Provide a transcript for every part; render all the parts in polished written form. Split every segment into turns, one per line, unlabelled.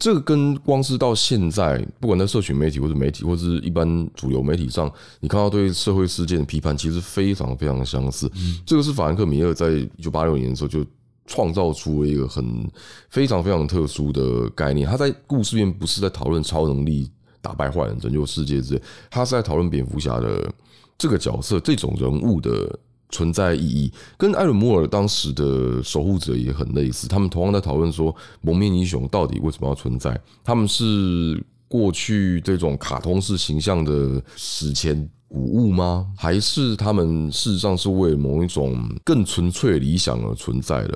这个跟光是到现在，不管在社群媒体或者媒体，或是一般主流媒体上，你看到对社会事件的批判，其实非常非常相似。这个是法兰克·米勒在1986年的时候就创造出了一个非常非常特殊的概念。他在故事里面不是在讨论超能力打败坏人、拯救世界之类，他是在讨论蝙蝠侠的这个角色、这种人物的存在意义，跟艾伦·摩尔当时的守护者也很类似。他们同样在讨论说，蒙面英雄到底为什么要存在？他们是过去这种卡通式形象的史前古物吗？还是他们事实上是为了某一种更纯粹的理想而存在的？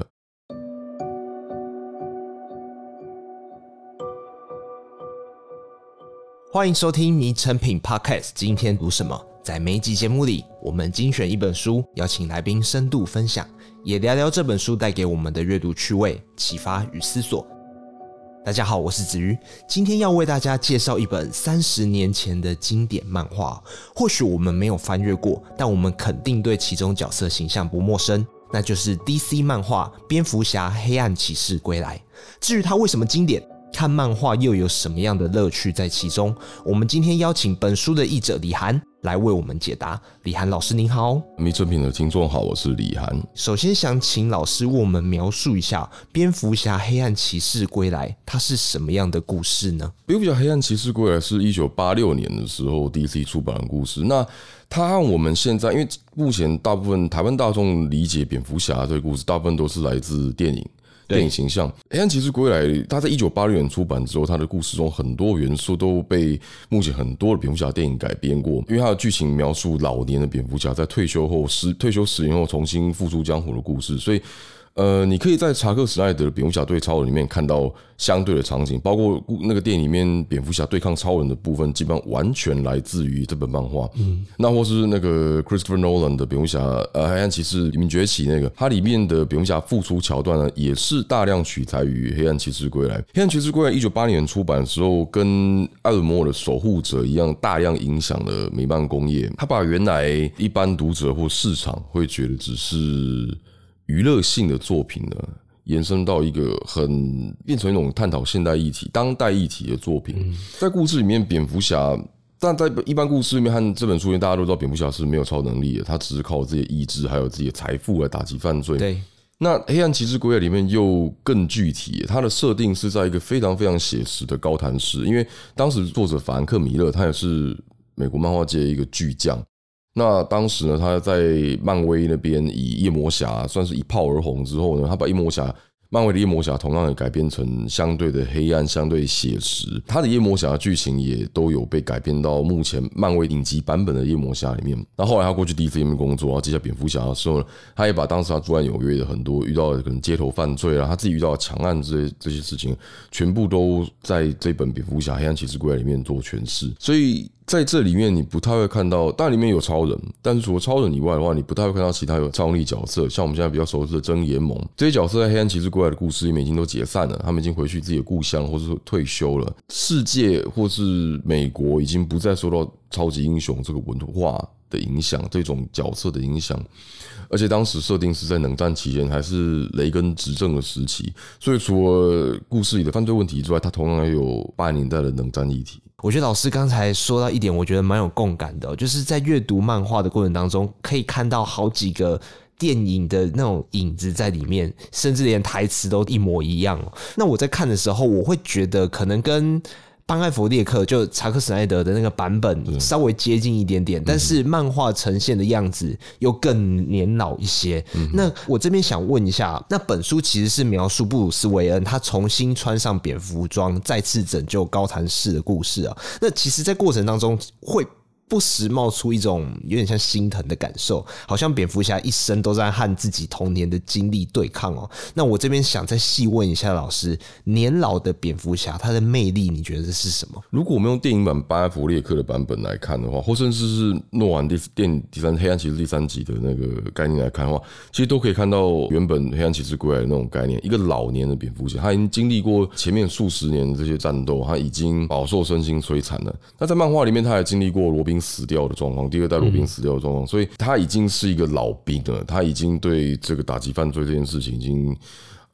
欢迎收听《迷成品 Podcast》，今天读什么？在每一集节目里，我们精选一本书，邀请来宾深度分享，也聊聊这本书带给我们的阅读趣味、启发与思索。大家好，我是子瑜，今天要为大家介绍一本30年前的经典漫画。或许我们没有翻阅过，但我们肯定对其中角色形象不陌生，那就是 DC 漫画《蝙蝠侠：黑暗骑士归来》。至于它为什么经典，看漫画又有什么样的乐趣在其中？我们今天邀请本书的译者李涵来为我们解答。李涵老师您好。
迷成品的听众好，我是李涵。
首先想请老师为我们描述一下蝙蝠侠黑暗骑士归来它是什么样的故事呢？
蝙蝠侠黑暗骑士归来是1986年的时候 DC 出版的故事。那它和我们现在，因为目前大部分台湾大众理解蝙蝠侠这个故事，大部分都是来自电影形象。黑暗骑士归来，它在1986年出版之后，它的故事中很多元素都被目前很多的蝙蝠侠电影改编过，因为它的剧情描述老年的蝙蝠侠在退休10年后重新复出江湖的故事，所以你可以在查克·史奈德的蝙蝠侠对超人里面看到相对的场景，包括那个电影里面蝙蝠侠对抗超人的部分，基本上完全来自于这本漫画。那或是那个 Christopher Nolan 的蝙蝠侠黑暗骑士黎明崛起那个，它里面的蝙蝠侠复出桥段呢，也是大量取材于黑暗骑士归来。黑暗骑士归来1980年出版的时候，跟艾伦·摩尔的守护者一样，大量影响了美漫工业。他把原来一般读者或市场会觉得只是娱乐性的作品呢，延伸到一个变成一种探讨现代议题、当代议题的作品。在故事里面，蝙蝠侠，但在一般故事里面和这本书里面，大家都知道蝙蝠侠是没有超能力的，他只是靠自己的意志还有自己的财富来打击犯罪。
对。
那黑暗骑士归来里面又更具体，它的设定是在一个非常非常写实的高谭市，因为当时作者法兰克·米勒他也是美国漫画界一个巨匠。那当时呢，他在漫威那边以夜魔侠算是一炮而红之后呢，他把漫威的夜魔侠同样也改编成相对的黑暗、相对写实。他的夜魔侠的剧情也都有被改编到目前漫威影集版本的夜魔侠里面。那后来他过去 DC 那边工作，然后接下蝙蝠侠的时候呢，他也把当时他住在纽约的很多遇到的可能街头犯罪啊，他自己遇到的强案这些事情，全部都在这本蝙蝠侠黑暗骑士归来里面做诠释。所以在这里面你不太会看到，当然里面有超人，但是除了超人以外的话，你不太会看到其他有超能力角色，像我们现在比较熟悉的真联盟这些角色，在黑暗骑士归来的故事里面已经都解散了，他们已经回去自己的故乡或是退休了。世界或是美国已经不再受到超级英雄这个文化的影响，这种角色的影响。而且当时设定是在冷战期间，还是雷根执政的时期，所以除了故事里的犯罪问题之外，它同样也有80年代的冷战议题。
我觉得老师刚才说到一点，我觉得蛮有共感的，就是在阅读漫画的过程当中，可以看到好几个电影的那种影子在里面，甚至连台词都一模一样。那我在看的时候，我会觉得可能跟班艾弗列克就查克·史奈德的那个版本稍微接近一点点，但是漫画呈现的样子又更年老一些。那我这边想问一下，那本书其实是描述布鲁斯·韦恩他重新穿上蝙蝠装，再次拯救高谭市的故事啊。那其实，在过程当中会不时冒出一种有点像心疼的感受，好像蝙蝠侠一生都在和自己童年的经历对抗哦。那我这边想再细问一下老师，年老的蝙蝠侠他的魅力你觉得是什么？
如果我们用电影版班艾弗列克的版本来看的话，或甚至是诺兰电影黑暗骑士第3集的那个概念来看的话，其实都可以看到原本黑暗骑士归来的那种概念，一个老年的蝙蝠侠，他已经经历过前面数十年的这些战斗，他已经饱受身心摧残了。那在漫画里面他还经历过罗宾死掉的状况，第2代罗宾死掉的状况，所以他已经是一个老兵了，他已经对这个打击犯罪这件事情已经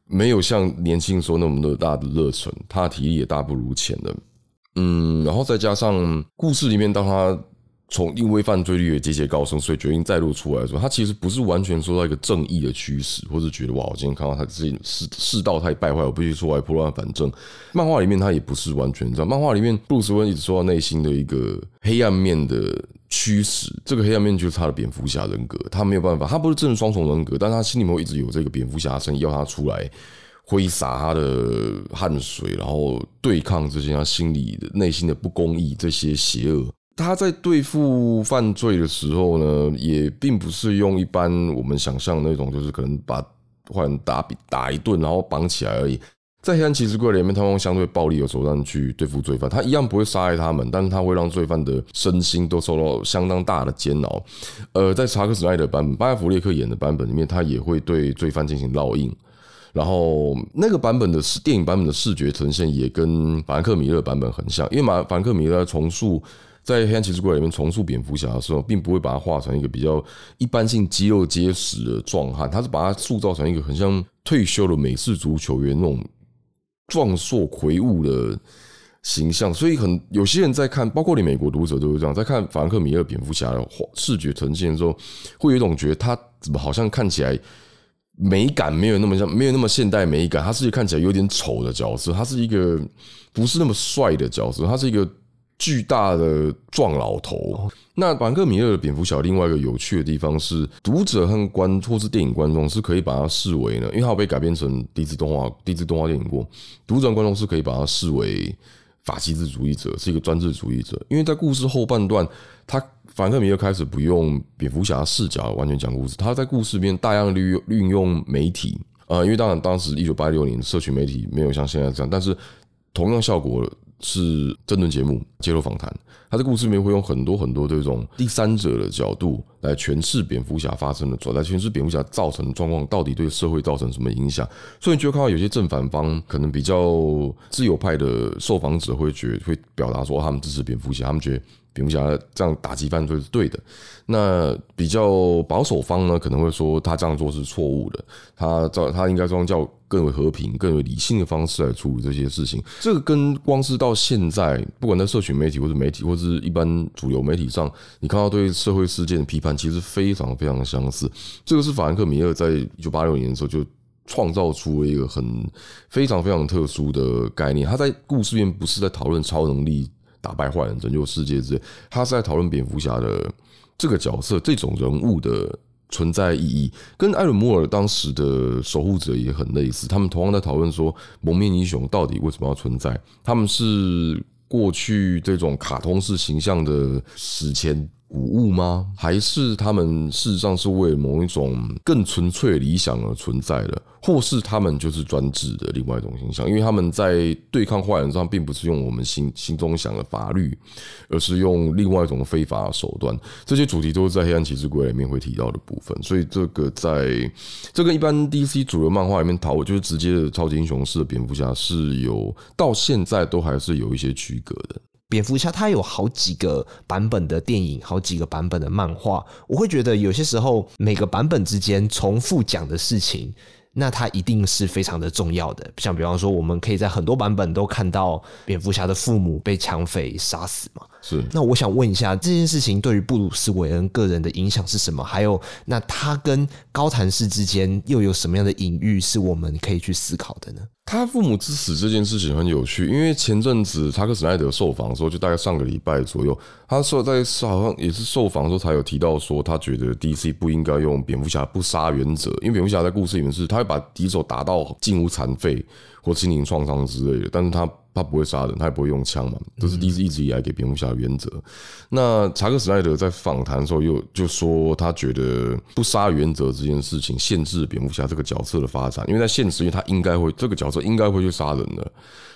没有像年轻时候那么的大的热忱，他的体力也大不如前了。然后再加上故事里面，当他因为犯罪率也节节高升，所以决定再度出来的时候，他其实不是完全受到一个正义的驱使，或是觉得哇，我今天看到他自己世道太败坏，我必须出来拨乱反正。漫画里面他也不是完全这样，漫画里面布鲁斯·韦恩一直受到内心的一个黑暗面的驱使，这个黑暗面就是他的蝙蝠侠人格，他没有办法，他不是真的双重人格，但是他心里面会一直有这个蝙蝠侠声音，要他出来挥洒他的汗水，然后对抗这些他心里的内心的不公义，这些邪恶。他在对付犯罪的时候呢，也并不是用一般我们想象的那种，就是可能把坏人打一顿，然后绑起来而已。在黑暗骑士柜里面，他用相对暴力的手段去对付罪犯，他一样不会杀害他们，但是他会让罪犯的身心都受到相当大的煎熬。在查克·史奈德版本，巴亚弗列克演的版本里面，他也会对罪犯进行烙印。然后那个版本的电影版本的视觉呈现也跟法兰克·米勒版本很像，因为法兰克·米勒重塑在黑暗骑士柜里面重塑蝙蝠侠的时候，并不会把它画成一个比较一般性肌肉结实的壮汉，他是把它塑造成一个很像退休的美式足球员那种壮硕魁梧的形象，所以有些人在看，包括连美国读者都是这样，在看法兰克·米勒蝙蝠侠的视觉呈现的时候，会有一种觉得他怎么好像看起来美感没有那么现代美感，他是看起来有点丑的角色，他是一个不是那么帅的角色，他是一个巨大的壮老头。那法兰克·米勒的蝙蝠侠另外一个有趣的地方是，读者和或是电影观众是可以把它视为呢，因为它有被改编成第一次动画电影过，读者和观众是可以把它视为法西斯主义者，是一个专制主义者。因为在故事后半段，法兰克·米勒开始不用蝙蝠侠视角完全讲故事，他在故事里面大量运用媒体，因为当时1986年社群媒体没有像现在这样，但是同样效果是政论节目、街头访谈。他在故事里面会用很多很多这种第三者的角度来诠释蝙蝠侠发生的来诠释蝙蝠侠造成的状况到底对社会造成什么影响。所以你就会看到有些正反方可能比较自由派的受访者会表达说他们支持蝙蝠侠，他们觉得蝙蝠侠这样打击犯罪是对的。那比较保守方呢，可能会说他这样做是错误的，他应该这样叫更为和平、更为理性的方式来处理这些事情。这个跟光是到现在，不管在社群媒体或是一般主流媒体上，你看到对社会事件的批判，其实非常非常相似。这个是法兰克·米勒在1986年的时候就创造出了一个非常非常特殊的概念。他在故事里面不是在讨论超能力打败坏人、拯救世界之类，他是在讨论蝙蝠侠的这个角色、这种人物的存在意义，跟艾伦·摩尔当时的守护者也很类似。他们同样在讨论说，蒙面英雄到底为什么要存在？他们是过去这种卡通式形象的史前古物吗？还是他们事实上是为了某一种更纯粹的理想而存在的？或是他们就是专制的另外一种形象？因为他们在对抗坏人上，并不是用我们心中想的法律，而是用另外一种非法的手段。这些主题都是在黑暗骑士柜里面会提到的部分。所以这跟一般 DC 主流漫画里面讨论就是直接的超级英雄式的蝙蝠侠是到现在都还是有一些区隔的。
蝙蝠侠它有好几个版本的电影，好几个版本的漫画，我会觉得有些时候每个版本之间重复讲的事情，那它一定是非常的重要的。像比方说，我们可以在很多版本都看到蝙蝠侠的父母被抢匪杀死嘛。
是。
那我想问一下，这件事情对于布鲁斯·韦恩个人的影响是什么？还有，那他跟高谭市之间又有什么样的隐喻是我们可以去思考的呢？
他父母之死这件事情很有趣，因为前阵子查克·史奈德受访的时候，就大概上个礼拜左右，他好像也是受访的时候才有提到说，他觉得 DC 不应该用蝙蝠侠不杀原则，因为蝙蝠侠在故事里面是他会把敌手打到近乎残废或心灵创伤之类的，但是他不会杀人，他也不会用枪嘛，这是 DC 一直以来给蝙蝠侠的原则。那查克·史奈德在访谈的时候就说，他觉得不杀原则这件事情限制蝙蝠侠这个角色的发展，因为在现实，因为他这个角色应该会去杀人的，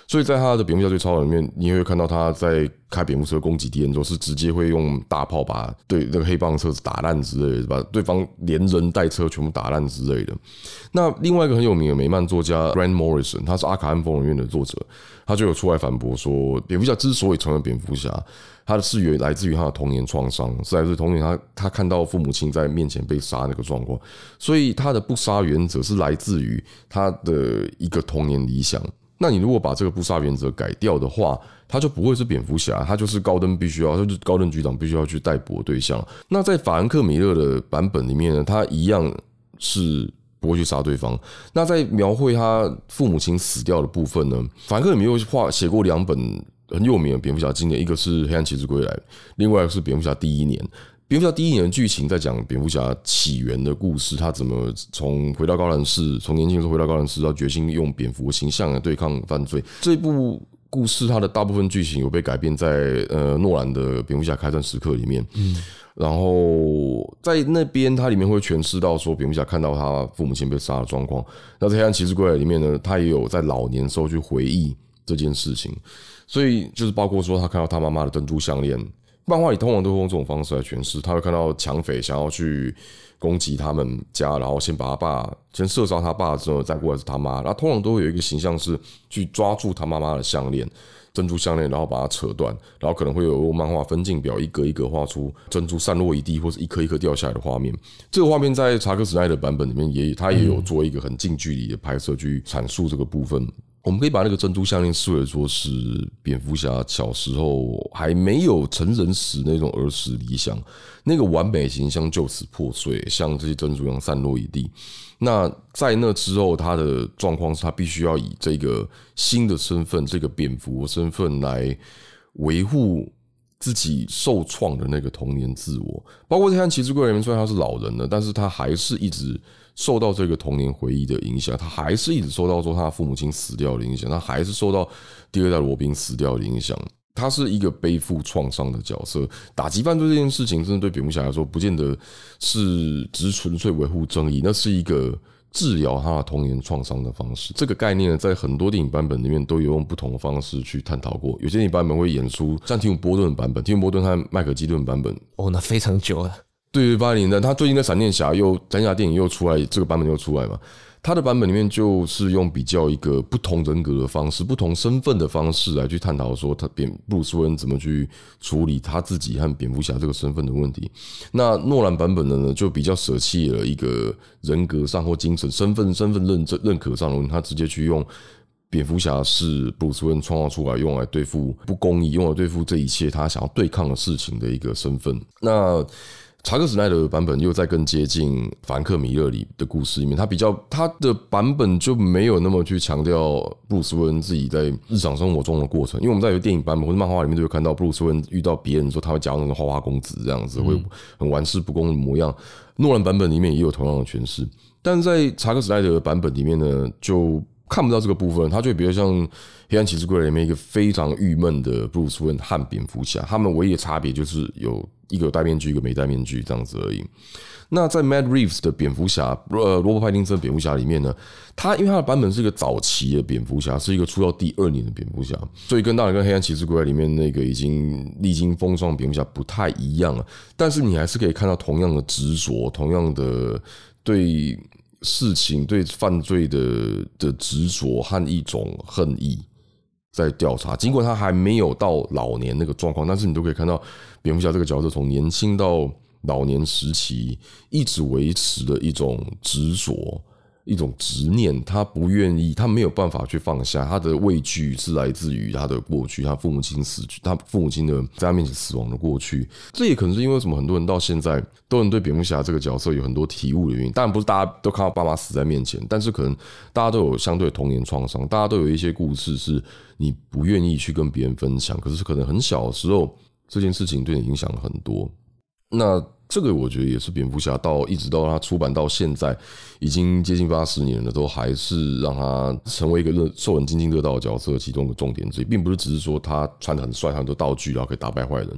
所以在他的蝙蝠侠对超人里面，你也会看到他在开蝙蝠车攻击敌人之后，是直接会用大炮把对那个黑帮车子打烂之类的，把对方连人带车全部打烂之类的。那另外一个很有名的美漫作家 Grant Morrison， 他是阿卡汉风里面的作者，他就有出来反驳说，蝙蝠侠之所以成为蝙蝠侠，他的是来自于他的童年创伤，是来自于童年他看到父母亲在面前被杀那个状况，所以他的不杀原则是来自于他的一个童年理想。那你如果把这个不杀原则改掉的话，他就不会是蝙蝠侠，他就是高登就是高登局长必须要去逮捕的对象。那在法兰克·米勒的版本里面呢，他一样是不会去杀对方。那在描绘他父母亲死掉的部分呢，法兰克·米勒写过2本很有名的蝙蝠侠经典，一个是《黑暗骑士归来》，另外一个是《蝙蝠侠第1年》。蝙蝠侠第1年的剧情在讲蝙蝠侠起源的故事，他怎么从回到高兰市，从年轻的时候回到高兰市，到决心用蝙蝠形象来对抗犯罪。这部故事它的大部分剧情有被改编在诺兰的《蝙蝠侠开战时刻》里面。然后在那边，它里面会诠释到说，蝙蝠侠看到他父母亲被杀的状况。那在《黑暗骑士归来》里面呢，他也有在老年的时候去回忆这件事情。所以就是包括说，他看到他妈妈的珍珠项链。漫画里通常都会用这种方式来诠释，他会看到抢匪想要去攻击他们家，然后先射杀他爸之后，再过来是他妈。然后通常都会有一个形象是去抓住他妈妈的项链，珍珠项链，然后把它扯断，然后可能会有漫画分镜表一格一格画出珍珠散落一地，或是一颗一颗掉下来的画面。这个画面在查克·史奈德版本里面他也有做一个很近距离的拍摄去阐述这个部分。我们可以把那个珍珠项链视为说是蝙蝠侠小时候还没有成人时那种儿时理想，那个完美形象就此破碎，像这些珍珠一样散落一地。那在那之后，他的状况是他必须要以这个新的身份，这个蝙蝠的身份来维护自己受创的那个童年自我。包括在看《骑士归来》里面，虽然他是老人了，但是他还是一直受到这个童年回忆的影响，他还是一直受到说他父母亲死掉的影响，他还是受到第2代罗宾死掉的影响。他是一个背负创伤的角色，打击犯罪这件事情，真的对蝙蝠侠来说，不见得是只纯粹维护正义，那是一个治疗他的童年创伤的方式。这个概念呢，在很多电影版本里面都有用不同的方式去探讨过。有些电影版本会演出像提姆·波顿的版本，提姆·波顿和迈克·基顿的版本，
那非常久了。
对，80年代，他最近在闪电侠电影又出来，这个版本又出来嘛。他的版本里面就是用比较一个不同人格的方式、不同身份的方式来去探讨说，布鲁斯·韦恩怎么去处理他自己和蝙蝠侠这个身份的问题。那诺兰版本的呢，就比较舍弃了一个人格上或精神身份认可上的问题，他直接去用蝙蝠侠是布鲁斯·韦恩创造出来，用来对付不公义，用来对付这一切他想要对抗的事情的一个身份。那查克·史奈德的版本又在更接近法兰克·米勒里的故事里面，他的版本就没有那么去强调布鲁斯·韦恩自己在日常生活中的过程，因为我们在有的电影版本或者漫画里面都会看到布鲁斯·韦恩遇到别人的时候，他会假装成花花公子这样子，会很玩世不恭的模样。诺兰版本里面也有同样的诠释，但是在查克·史奈德的版本里面呢，就看不到这个部分，他就比较像《黑暗骑士归来》里面一个非常郁闷的布鲁斯·韦恩和蝙蝠侠，他们唯一的差别就是一个有戴面具，一个没戴面具这样子而已。那在 Matt Reeves 的蝙蝠侠，罗伯·派丁森的蝙蝠侠里面呢，因为他的版本是一个早期的蝙蝠侠，是一个出道第2年的蝙蝠侠，所以当然跟《黑暗骑士归来》里面那个已经历经风霜的蝙蝠侠不太一样了。但是你还是可以看到同样的执着，同样的对事情、对犯罪的执着和一种恨意在调查。尽管他还没有到老年那个状况，但是你都可以看到蝙蝠侠这个角色从年轻到老年时期一直维持的一种执着、一种执念，他不愿意，他没有办法去放下。他的畏惧是来自于他的过去，他父母亲死去，他父母亲的在他面前死亡的过去。这也可能是因为什么，很多人到现在都能对蝙蝠侠这个角色有很多体悟的原因。当然不是大家都看到爸妈死在面前，但是可能大家都有相对的童年创伤，大家都有一些故事是你不愿意去跟别人分享，可是可能很小的时候这件事情对你影响了很多。那这个我觉得也是蝙蝠侠一直到他出版到现在已经接近80年了，都还是让他成为一个受人津津乐道的角色其中的重点之一，并不是只是说他穿得很帅，他很多道具然后可以打败坏人，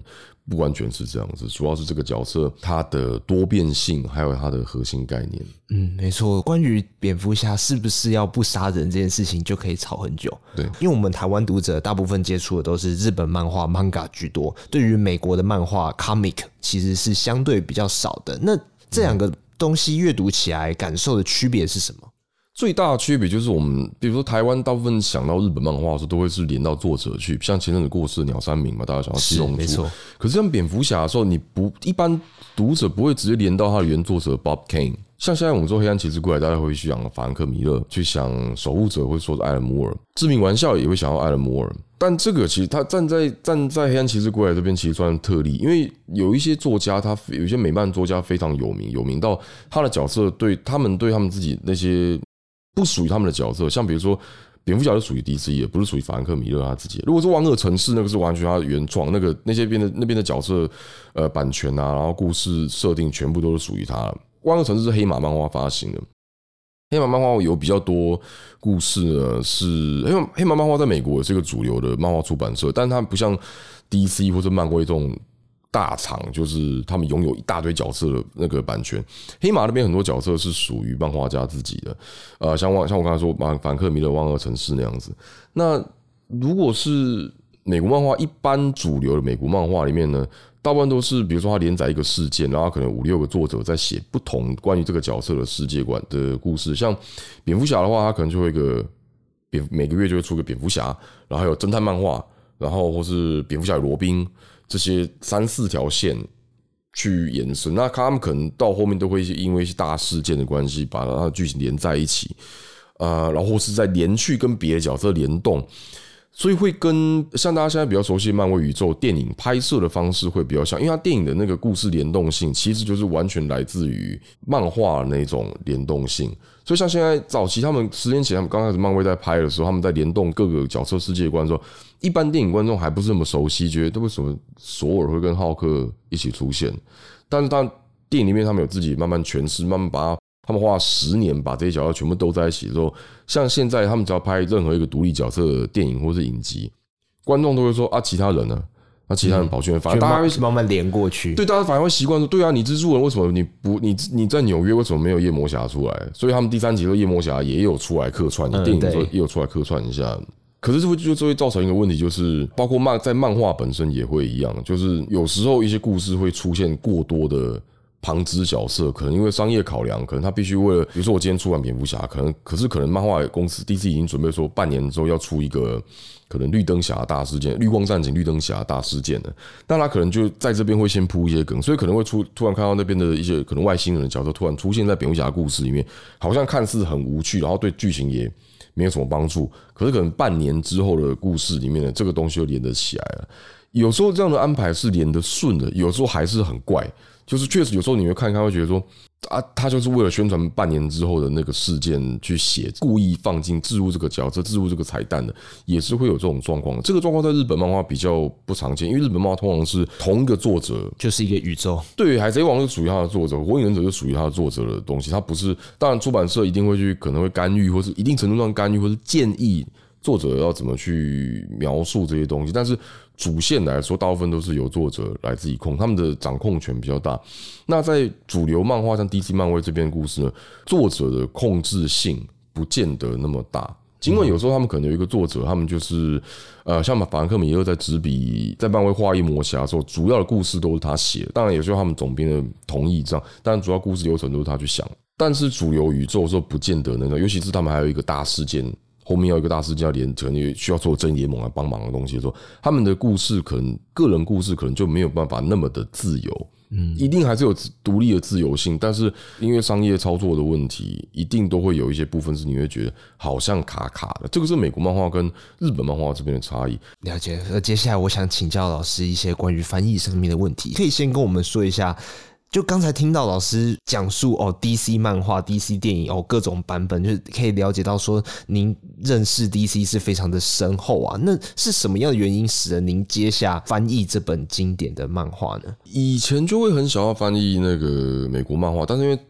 不完全是这样子，主要是这个角色它的多变性，还有它的核心概念。
没错。关于蝙蝠侠是不是要不杀人这件事情，就可以吵很久。
对，
因为我们台湾读者大部分接触的都是日本漫画 manga 居多，对于美国的漫画 comic 其实是相对比较少的。那这两个东西阅读起来感受的区别是什么？
最大的区别就是我们，比如说台湾大部分想到日本漫画的时候，都会是连到作者去，像前阵子过世的鸟山明嘛，大家想到七龙珠，
没错。
可是像蝙蝠侠的时候，一般读者不会直接连到他的原作者 Bob Kane。像现在我们说黑暗骑士过来，大家会去想法兰克米勒，去想守护者会说的艾伦摩尔，致命玩笑也会想到艾伦摩尔。但这个其实他站在黑暗骑士过来这边，其实算特例，因为有一些作家，他有一些美漫作家非常有名到他的角色对他们自己那些不属于他们的角色，像比如说蝙蝠侠就属于 DC 的，不是属于法兰克米勒他自己的。如果是万恶城市，那个是完全他的原创，那些那边的角色版权啊，然后故事设定全部都是属于他的。万恶城市是黑马漫画发行的，黑马漫画有比较多故事呢，是黑马漫画在美国也是一个主流的漫画出版社，但它不像 DC 或者漫威这种大厂，就是他们拥有一大堆角色的那个版权。黑马那边很多角色是属于漫画家自己的，像我刚才说法兰克米勒万恶城市那样子。那如果是美国漫画，一般主流的美国漫画里面呢，大部分都是比如说他连载一个事件，然后可能5-6个作者在写不同关于这个角色的世界观的故事。像蝙蝠侠的话，他可能就会每个月就会出个蝙蝠侠，然后还有侦探漫画，然后或是蝙蝠侠与罗宾这些3-4条线去延伸。那他们可能到后面都会因为一些大事件的关系，把它的剧情连在一起，然后或是再连续跟别的角色联动。所以会跟像大家现在比较熟悉的漫威宇宙电影拍摄的方式会比较像，因为它电影的那个故事联动性其实就是完全来自于漫画那种联动性。所以像现在早期他们10年前他们刚开始漫威在拍的时候，他们在联动各个角色世界观的时候，一般电影观众还不是那么熟悉，觉得为什么索尔会跟浩克一起出现？但是他电影里面他们有自己慢慢诠释，慢慢把他们花了10年把这些角色全部都在一起的时候，像现在他们只要拍任何一个独立角色的电影或是影集，观众都会说啊，其他人呢？那其他人跑去哪？反正大家会
慢慢连过去。
对，大家反而会习惯说，对啊，你蜘蛛人为什么你在纽约为什么没有夜魔侠出来？所以他们第3集的夜魔侠也有出来客串，电影的时候也有出来客串一下。可是这会造成一个问题，就是包括在漫画本身也会一样，就是有时候一些故事会出现过多的旁支角色，可能因为商业考量，可能他必须为了，比如说我今天出完蝙蝠侠，可能漫画公司 DC 已经准备说半年之后要出一个可能绿灯侠大事件、绿光战警、绿灯侠大事件了，那他可能就在这边会先铺一些梗，所以可能会突然看到那边的一些可能外星人的角色突然出现在蝙蝠侠故事里面，好像看似很无趣，然后对剧情也没有什么帮助，可是可能半年之后的故事里面的这个东西就连得起来了。有时候这样的安排是连得顺的，有时候还是很怪。就是确实有时候你会看会觉得说啊，他就是为了宣传半年之后的那个事件去写，故意放进置入这个角色、置入这个彩蛋的，也是会有这种状况。这个状况在日本漫画比较不常见，因为日本漫画通常是同一个作者，
就是一个宇宙。对，
海贼王是属于他的作者，火影忍者是属于他的作者的东西，他不是。当然出版社一定会可能会干预，或是一定程度上干预，或是建议作者要怎么去描述这些东西，但是主线来说，大部分都是由作者来自己控，他们的掌控权比较大。那在主流漫画像 DC 漫威这边的故事呢，作者的控制性不见得那么大。尽管有时候他们可能有一个作者，他们就是像法兰克米勒在执笔在漫威画夜魔侠的时候，主要的故事都是他写的，当然也需要他们总编的同意这样，但主要故事流程都是他去想。但是主流宇宙的时候不见得能，尤其是他们还有一个大事件。后面要一个大事件要连，可能需要做正义联盟来帮忙的东西的时候，他们的故事可能个人故事可能就没有办法那么的自由，一定还是有独立的自由性，但是因为商业操作的问题，一定都会有一些部分是你会觉得好像卡卡的。这个是美国漫画跟日本漫画这边的差异。
了解。接下来我想请教老师一些关于翻译上面的问题，可以先跟我们说一下。就刚才听到老师讲述DC 漫画、DC 电影各种版本，就是可以了解到说您认识 DC 是非常的深厚啊。那是什么样的原因使得您接下翻译这本经典的漫画呢？
以前就会很想要翻译那个美国漫画，但是因为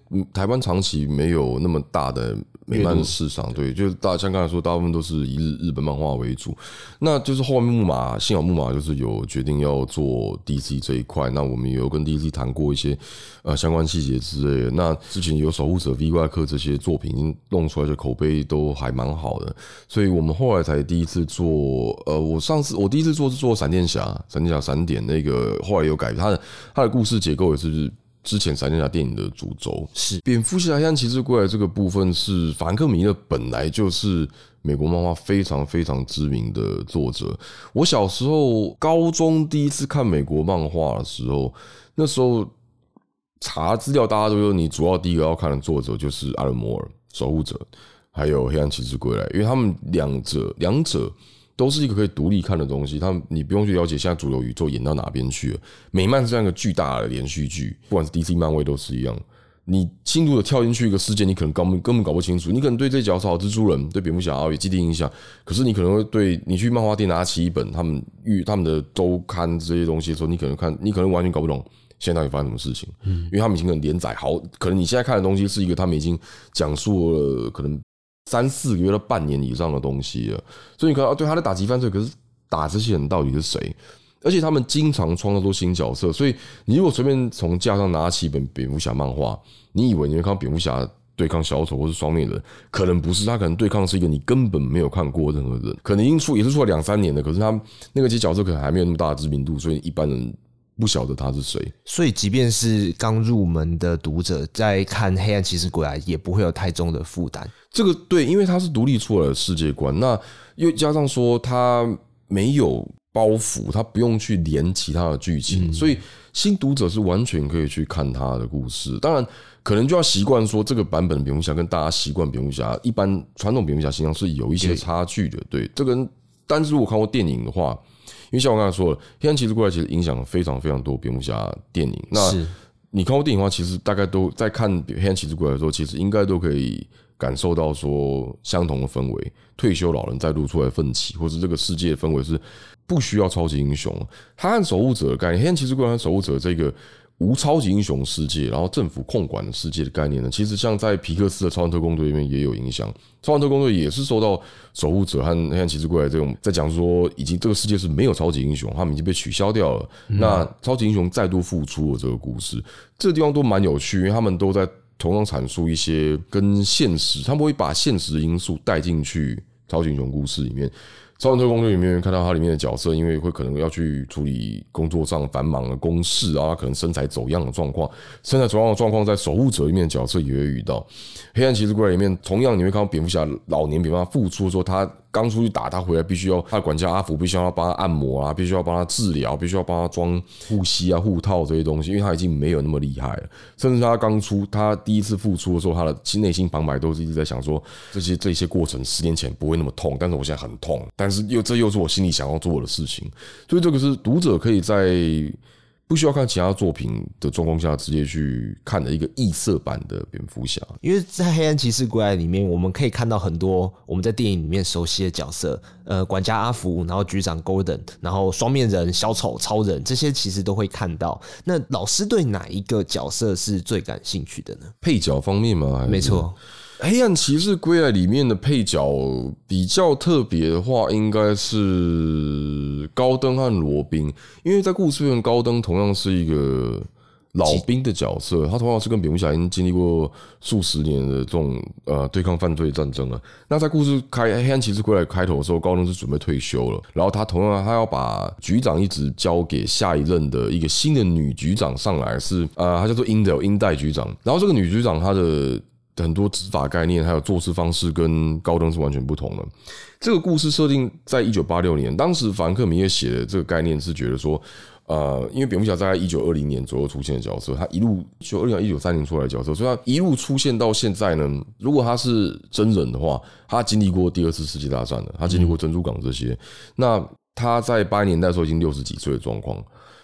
台湾长期没有那么大的美漫市场，对，就是像刚才说，大部分都是以日本漫画为主。那就是后面幸好木马就是有决定要做 DC 这一块，那我们也有跟 DC 谈过一些相关细节之类的。那之前有守护者、V 怪客这些作品已经弄出来的口碑都还蛮好的，所以我们后来才第一次做。我第一次做是做闪电侠闪点那个，后来有改它的故事结构也是之前闪电侠电影的主轴。
是
蝙蝠侠和骑士归来这个部分是法兰克米勒本来就是美国漫画非常非常知名的作者。我小时候高中第一次看美国漫画的时候，那时候查资料大家都说你主要第一个要看的作者就是阿伦摩尔守护者还有黑暗骑士归来，因为他们两者都是一个可以独立看的东西，你不用去了解现在主流宇宙演到哪边去了。美漫是这样一个巨大的连续剧，不管是 DC 漫威都是一样。你轻度的跳进去一个世界，你可能根本搞不清楚，你可能对这角色好蜘蛛人、对蝙蝠侠有既定印象，可是你可能会对你去漫画店拿起一本他们的周刊这些东西的时候，你可能完全搞不懂现在到底发生什么事情，因为他们已经可能连载好，可能你现在看的东西是一个他们已经讲述了可能3-4个月到半年以上的东西了，所以你看到对他在打击犯罪，可是打这些人到底是谁？而且他们经常创造出新角色，所以你如果随便从架上拿起一本蝙蝠侠漫画，你以为你会看到蝙蝠侠对抗小丑或是双面人，可能不是，他可能对抗是一个你根本没有看过任何人，可能已经也是出了2-3年了，可是他那个些角色可能还没有那么大的知名度，所以一般人不晓得他是谁。
所以即便是刚入门的读者在看黑暗骑士归来也不会有太重的负担。
这个对，因为它是独立出来的世界观，那又加上说它没有包袱，它不用去连其他的剧情，所以新读者是完全可以去看他的故事。当然可能就要习惯说这个版本的蝙蝠侠跟大家习惯蝙蝠侠一般传统蝙蝠侠形象是有一些差距的，对，这个但是如果看过电影的话，因为像我刚才说了，黑暗骑士归来其实影响了非常非常多蝙蝠侠电影，那你看过电影的话，其实大概都在看黑暗骑士归来的时候，其实应该都可以感受到说相同的氛围，退休老人再度出来奋起，或是这个世界的氛围是不需要超级英雄。他和守护者的概念，黑暗骑士归来和守护者这个无超级英雄世界，然后政府控管的世界的概念呢，其实像在皮克斯的超人特工队里面也有影响。超人特工队也是受到守护者和黑暗骑士归来这种在讲说，已经这个世界是没有超级英雄，他们已经被取消掉了。那超级英雄再度复出了这个故事，这个地方都蛮有趣，因为他们都在同样阐述一些跟现实，他们会把现实因素带进去超级英雄故事里面。超人特工队里面看到他里面的角色，因为会可能要去处理工作上繁忙的公事啊，可能身材走样的状况，在守护者里面的角色也会遇到。黑暗骑士归来里面，同样你会看到蝙蝠侠老年蝙蝠侠复出的时候，他刚出去打，他回来必须要他的管家阿福必须要帮他按摩啊，必须要帮他治疗，必须要帮他装护膝啊、护套这些东西，因为他已经没有那么厉害了。甚至他他第一次复出的时候，他的内心旁白都是一直在想说，这些过程10年前不会那么痛，但是我现在很痛，但是这又是我心里想要做的事情。所以这个是读者可以在不需要看其他作品的状况下，直接去看的一个异色版的蝙蝠侠。
因为在黑暗骑士归来里面，我们可以看到很多我们在电影里面熟悉的角色，管家阿福，然后局长 Gordon， 然后双面人、小丑、超人，这些其实都会看到。那老师对哪一个角色是最感兴趣的呢？
配角方面吗？
没错。
黑暗骑士归来里面的配角比较特别的话，应该是高登和罗宾，因为在故事里高登同样是一个老兵的角色，他同样是跟蝙蝠侠已经经历过数十年的这种对抗犯罪战争了。那在故事黑暗骑士归来开头的时候，高登是准备退休了，然后他同样他要把局长一直交给下一任的一个新的女局长上来，是她叫做英代局长。然后这个女局长她的很多执法概念还有做事方式跟高登是完全不同的。这个故事设定在1986年，当时法兰克米勒写的这个概念是觉得说，因为蝙蝠侠在1920年左右出现的角色，他一路1920年、1930年出来的角色，所以他一路出现到现在呢。如果他是真人的话，他经历过第2次世界大战了，他经历过珍珠港这些，那他在80年代的时候已经60几岁的状况。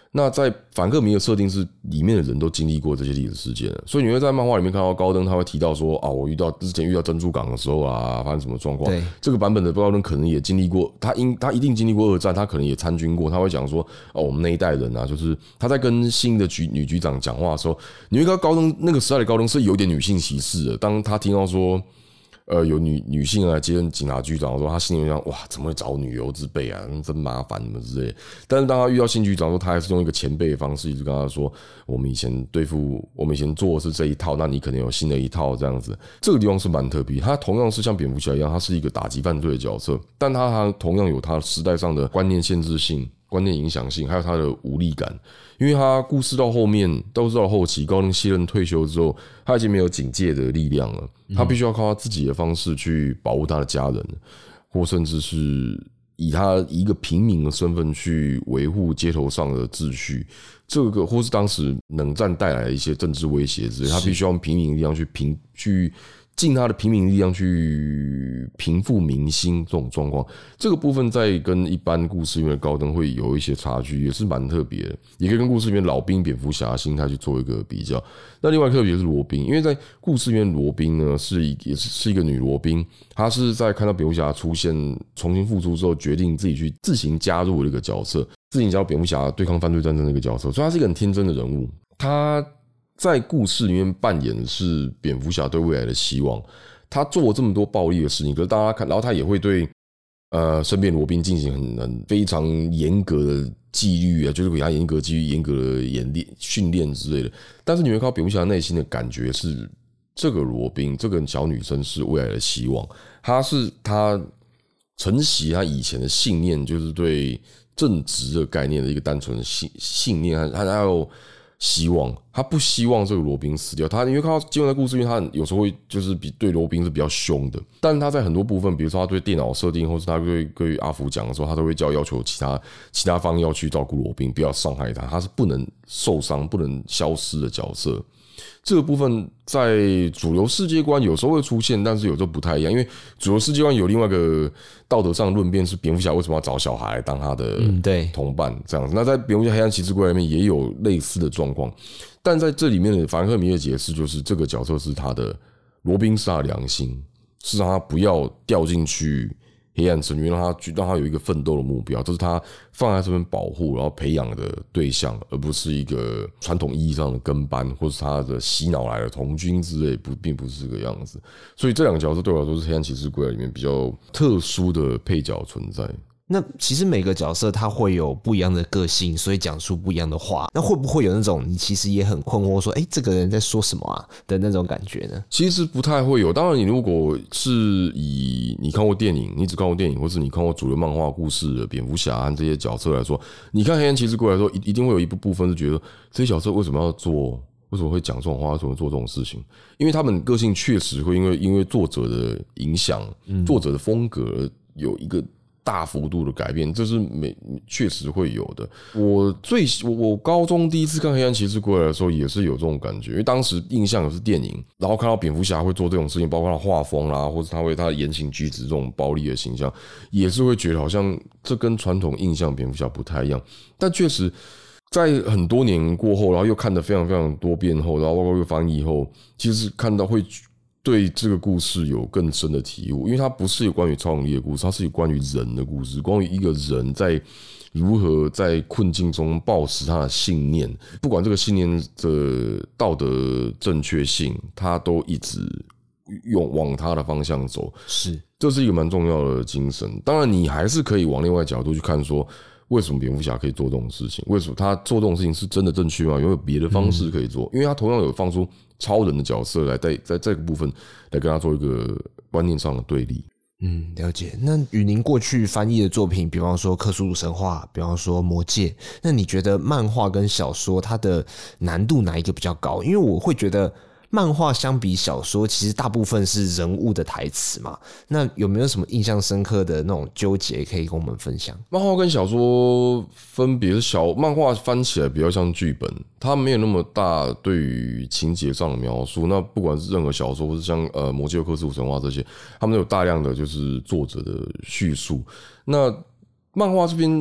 那在反克迷的设定是里面的人都经历过这些历史事件了，所以你会在漫画里面看到高登他会提到说啊，我之前遇到珍珠港的时候啊，发生什么状况。这个版本的高登可能也经历过，他一定经历过二战，他可能也参军过，他会讲说哦，我们那一代人啊，就是他在跟新的女局长讲话的时候，你会看到高登那个时代的高登是有点女性歧视的。当他听到说有女性来接任警察局长的时候，他心里想哇，怎么会找女优之辈啊，真麻烦什么之类的。但是当他遇到新局长的时候，他还是用一个前辈的方式，一直跟他说，我们以前做的是这一套，那你可能有新的一套这样子。这个地方是蛮特别，他同样是像蝙蝠侠一样，他是一个打击犯罪的角色，但他同样有他时代上的观念限制性、观念影响性，还有他的无力感。因为他故事到后面都是到后期，高登卸任退休之后，他已经没有警戒的力量了，他必须要靠他自己的方式去保护他的家人，或甚至是以他一个平民的身份去维护街头上的秩序，这个或是当时冷战带来的一些政治威胁之类，他必须要用平民力量去尽他的平民力量去平复民心这种状况，这个部分在跟一般故事里面的高登会有一些差距，也是蛮特别的，也可以跟故事里面老兵蝙蝠侠的心态去做一个比较。那另外特别是罗宾，因为在故事里面罗宾呢也是一个女罗宾，她是在看到蝙蝠侠出现重新复出之后，决定自己去自行加入的一个角色，自行加入蝙蝠侠对抗犯罪战争的一个角色，所以她是一个很天真的人物。她在故事里面扮演的是蝙蝠侠对未来的希望，他做了这么多暴力的事情，可是大家看，然后他也会对身边罗宾进行非常严格的纪律啊，就是给他严格纪律、严格的训练之类的。但是你会看到蝙蝠侠内心的感觉是，这个罗宾这个小女生是未来的希望，她承袭她以前的信念，就是对正直的概念的一个单纯的信念，还有希望，他不希望这个罗宾死掉。你会看到基本的故事，因为他有时候会就是对罗宾是比较凶的，但是他在很多部分，比如说他对电脑设定，或是他对阿福讲的时候，他都会要求其他方要去照顾罗宾，不要伤害他，他是不能受伤、不能消失的角色。这个部分在主流世界观有时候会出现，但是有时候不太一样，因为主流世界观有另外一个道德上的论辩，是蝙蝠侠为什么要找小孩来当他的同伴这样子。那在蝙蝠侠黑暗骑士归来里面也有类似的状况，但在这里面的法兰克米的解释就是这个角色是他的罗宾是他的良心，是让他不要掉进去黑暗深渊，让他有一个奋斗的目标，这是他放在这边保护然后培养的对象，而不是一个传统意义上的跟班，或是他的洗脑来的童军之类，并不是这个样子。所以这两个角色对我来说是黑暗骑士归来里面比较特殊的配角存在。
那其实每个角色他会有不一样的个性，所以讲出不一样的话。那会不会有那种你其实也很困惑说，这个人在说什么啊的那种感觉呢？
其实不太会有。当然，你如果是以你看过电影，你只看过电影，或是你看过主流漫画故事的蝙蝠侠和这些角色来说，你看黑暗骑士归来的时候，一定会有一部分是觉得这些角色为什么要做？为什么会讲这种话？为什么做这种事情？因为他们个性确实会因为作者的影响，作者的风格有一个大幅度的改变，这是确实会有的。我高中第一次看《黑暗骑士归来》的时候，也是有这种感觉，因为当时印象也是电影，然后看到蝙蝠侠会做这种事情，包括他画风啦，或者他的言行举止这种暴力的形象，也是会觉得好像这跟传统印象蝙蝠侠不太一样。但确实，在很多年过后，然后又看得非常非常多遍后，然后包括又翻译后，其实看到会对这个故事有更深的体悟，因为它不是有关于超能力的故事，它是有关于人的故事，关于一个人在如何在困境中抱持他的信念，不管这个信念的道德正确性，他都一直往他的方向走，这是一个蛮重要的精神。当然，你还是可以往另外角度去看说，为什么蝙蝠侠可以做这种事情？为什么他做这种事情是真的正确吗？有没有别的方式可以做？因为他同样有放出超人的角色来在这个部分来跟他做一个观念上的对立。
了解。那与您过去翻译的作品，比方说《克苏鲁神话》，比方说《魔戒》，那你觉得漫画跟小说它的难度哪一个比较高？因为我会觉得漫画相比小说，其实大部分是人物的台词嘛。那有没有什么印象深刻的那种纠结可以跟我们分享？
漫画跟小说分别是漫画翻起来比较像剧本，它没有那么大对于情节上的描述。那不管是任何小说，或是像魔戒、克苏鲁神话这些，他们都有大量的就是作者的叙述。那漫画这边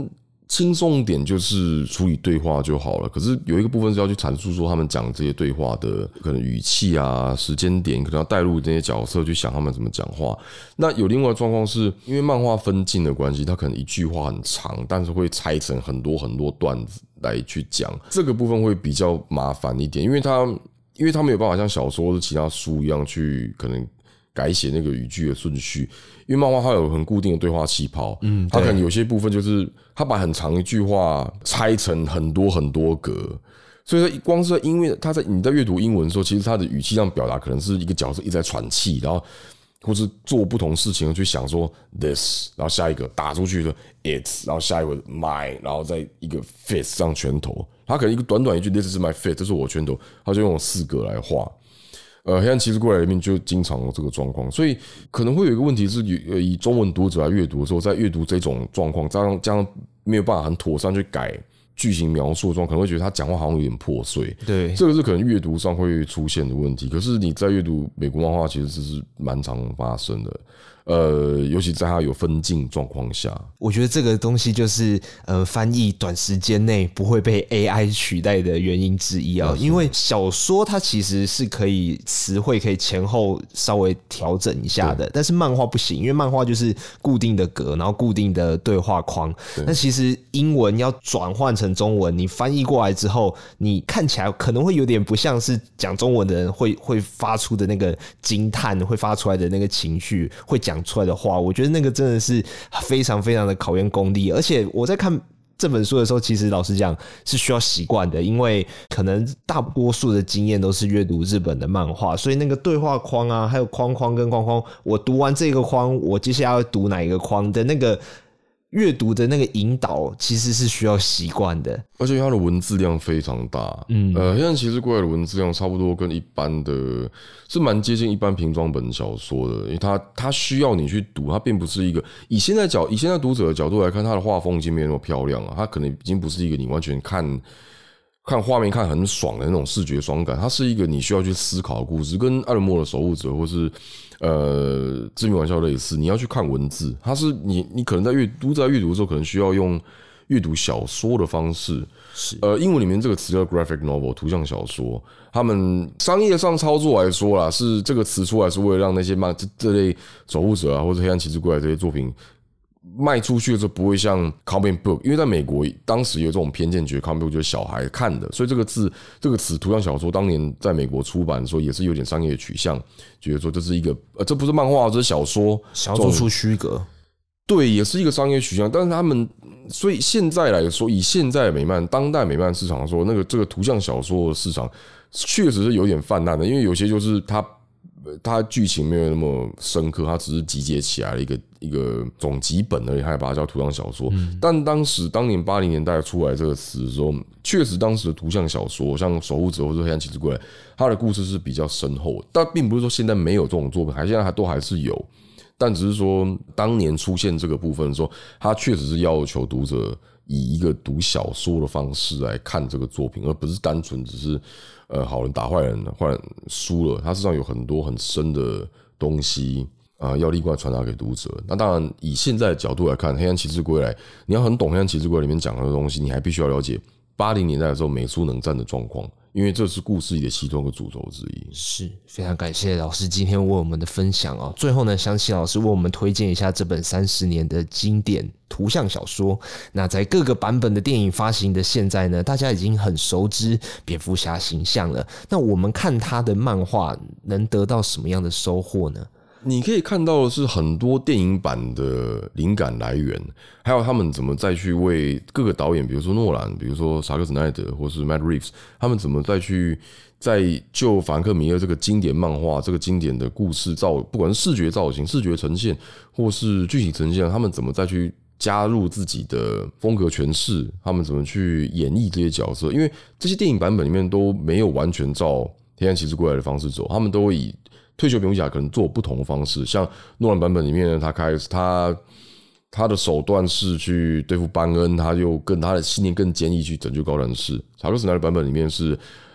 轻松点就是处理对话就好了，可是有一个部分是要去阐述说他们讲这些对话的可能语气啊、时间点，可能要带入这些角色去想他们怎么讲话。那有另外的状况是因为漫画分镜的关系，它可能一句话很长，但是会拆成很多很多段子来去讲，这个部分会比较麻烦一点，因为它没有办法像小说或者其他书一样去可能改写那个语句的顺序，因为漫画它有很固定的对话气泡，它可能有些部分就是它把很长一句话拆成很多很多格，所以光是因为你在阅读英文的时候，其实它的语气上表达可能是一个角色一直在喘气，然后或是做不同事情去想说 this， 然后下一个打出去的 it， 然后下一个 my， 然后再一个 fist 上拳头，他可能一个短短一句 this is my fist， 这是我拳头，他就用4格来画。黑暗骑士过来里面就经常有这个状况，所以可能会有一个问题是，以中文读者来阅读的时候，在阅读这种状况，加上没有办法很妥善去改剧情描述的状况，可能会觉得他讲话好像有点破碎。
对，
这个是可能阅读上会出现的问题。可是你在阅读美国漫画，其实这是蛮常发生的。尤其在它有分镜状况下，
我觉得这个东西就是翻译短时间内不会被 AI 取代的原因之一啊。因为小说它其实是可以词汇可以前后稍微调整一下的，但是漫画不行，因为漫画就是固定的格，然后固定的对话框。那其实英文要转换成中文，你翻译过来之后，你看起来可能会有点不像是讲中文的人会发出的那个惊叹，会发出来的那个情绪，会讲出来的话，我觉得那个真的是非常非常的考验功力。而且我在看这本书的时候，其实老实讲是需要习惯的，因为可能大多数的经验都是阅读日本的漫画，所以那个对话框啊，还有框框跟框框，我读完这个框，我接下来要读哪一个框的那个阅读的那个引导其实是需要习惯的，
而且它的文字量非常大。黑暗骑士过来的文字量差不多跟一般的是蛮接近一般平装本小说的，因为它需要你去读，它并不是一个以现在读者的角度来看，它的画风已经没那么漂亮了，它可能已经不是一个你完全看画面看很爽的那种视觉爽感，它是一个你需要去思考的故事，跟艾伦莫的守护者或是致命玩笑类似，你要去看文字，它是你可能在阅读的时候，可能需要用阅读小说的方式。英文里面这个词叫 graphic novel 图像小说，他们商业上操作来说啦，是这个词出来是为了让那些这类守护者啊或者黑暗骑士过来这些作品卖出去的时候不会像 comic book， 因为在美国当时有这种偏见，觉得 comic book 就是小孩看的，所以这个词图像小说当年在美国出版的时候也是有点商业取向，觉得说这是一个这不是漫画，这是小说，
想要做出区隔。
对，也是一个商业取向，但是他们所以现在来说，以现在美漫当代美漫市场说，这个图像小说的市场确实是有点泛滥的，因为有些就是它剧情没有那么深刻，它只是集结起来的一个总集本而已，它也把它叫图像小说。但当年80年代出来这个词的时候，确实当时的图像小说，像守护者或者黑暗骑士过来，它的故事是比较深厚的，但并不是说现在没有这种作品，现在都还是有。但只是说，当年出现这个部分的时候，他确实是要求读者以一个读小说的方式来看这个作品，而不是单纯只是好人打坏人，坏人输了，它实际上有很多很深的东西要另外传达给读者。那当然，以现在的角度来看，《黑暗骑士归来》，你要很懂《黑暗骑士归来》里面讲的东西，你还必须要了解80年代的时候美苏冷战的状况。因为这是故事里的其中一个主轴之一。
是，非常感谢老师今天为我们的分享哦。最后呢，想请老师为我们推荐一下这本30年的经典图像小说。那在各个版本的电影发行的现在呢，大家已经很熟知蝙蝠侠形象了。那我们看他的漫画能得到什么样的收获呢？
你可以看到的是很多电影版的灵感来源，还有他们怎么再去为各个导演，比如说诺兰，比如说查克·史奈德，或是 Matt Reeves， 他们怎么再去在就法兰克·米勒这个经典漫画、这个经典的故事不管是视觉造型、视觉呈现，或是剧情呈现，他们怎么再去加入自己的风格诠释，他们怎么去演绎这些角色？因为这些电影版本里面都没有完全照黑暗骑士过来的方式走，他们都会以退休蝙蝠侠可能做不同的方式，像诺兰版本里面呢，他的手段是去对付班恩，他的信念更坚毅去拯救高谭市。查克·史奈德版本里面是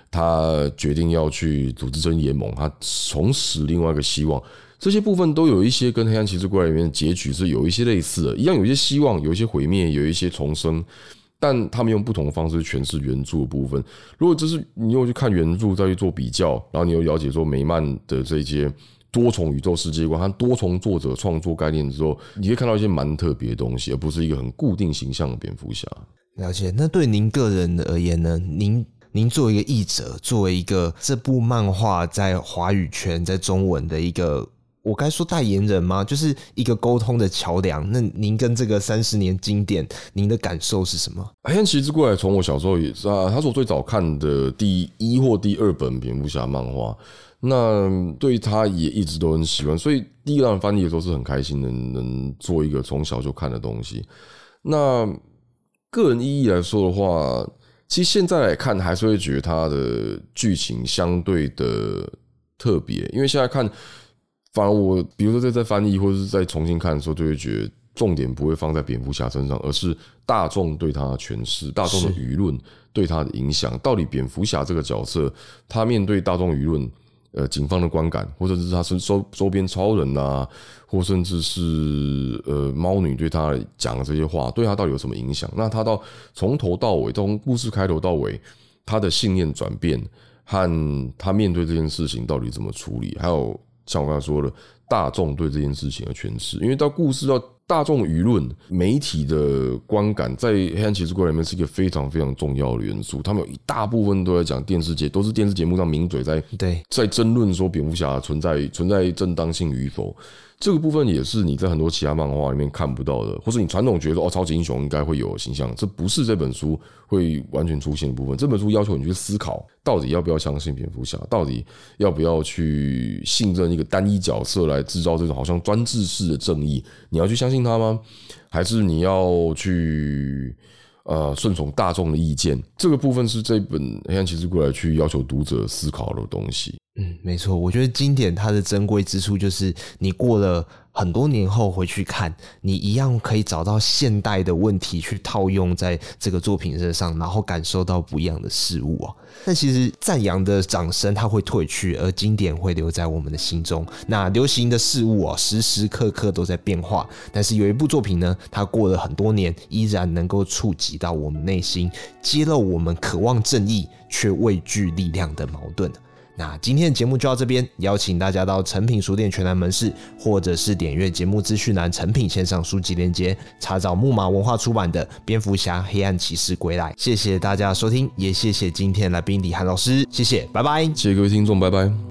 他决定要去组织正义联盟，他重拾另外一个希望，这些部分都有一些跟黑暗骑士归来里面的结局是有一些类似的，一样有一些希望，有一些毁灭，有一些重生，但他们用不同的方式诠释原著的部分。如果这是你又去看原著再去做比较，然后你又了解说梅曼的这些多重宇宙世界观和多重作者创作概念之后，你可以看到一些蛮特别的东西，而不是一个很固定形象的蝙蝠侠。
了解。那对您个人而言呢？您作为一个译者，作为一个这部漫画在华语圈在中文的一个，我该说代言人吗？就是一个沟通的桥梁。那您跟这个30年经典，您的感受是什么？
黑暗骑士过来从我小时候也是它是我最早看的第1或第2本蝙蝠侠漫画，那对他也一直都很喜欢，所以第一浪翻译的时候是很开心的，能做一个从小就看的东西。那个人意义来说的话，其实现在来看还是会觉得它的剧情相对的特别，因为现在看，反而我比如说在翻译或者是在重新看的时候，就会觉得重点不会放在蝙蝠侠身上，而是大众对他的诠释，大众的舆论对他的影响。到底蝙蝠侠这个角色，他面对大众舆论，警方的观感，或者是他周边超人啊，或甚至是猫女对他讲的这些话，对他到底有什么影响？那他从头到尾，从故事开头到尾，他的信念转变和他面对这件事情到底怎么处理，还有像我刚才说的，大众对这件事情的诠释，因为到故事到大众舆论、媒体的观感，在黑暗骑士归来里面是一个非常非常重要的元素。他们有一大部分都在讲都是电视节目上名嘴在争论说蝙蝠侠存在正当性与否。这个部分也是你在很多其他漫画里面看不到的，或是你传统觉得超级英雄应该会有的形象，这不是这本书会完全出现的部分。这本书要求你去思考，到底要不要相信蝙蝠侠，到底要不要去信任一个单一角色来制造这种好像专制式的正义？你要去相信他吗？还是你要去顺从大众的意见？这个部分是这本《黑暗骑士归来》去要求读者思考的东西。
没错，我觉得经典它的珍贵之处就是你过了很多年后回去看，你一样可以找到现代的问题去套用在这个作品身上，然后感受到不一样的事物啊。但其实赞扬的掌声它会褪去，而经典会留在我们的心中。那流行的事物啊，时时刻刻都在变化，但是有一部作品呢，它过了很多年，依然能够触及到我们内心，揭露我们渴望正义却畏惧力量的矛盾。那今天的节目就到这边，邀请大家到诚品书店全南门市，或者是点阅节目资讯栏诚品线上书籍链接，查找木马文化出版的《蝙蝠侠：黑暗骑士归来》。谢谢大家的收听，也谢谢今天来宾李涵老师，谢谢，拜拜。
谢谢各位听众，拜拜。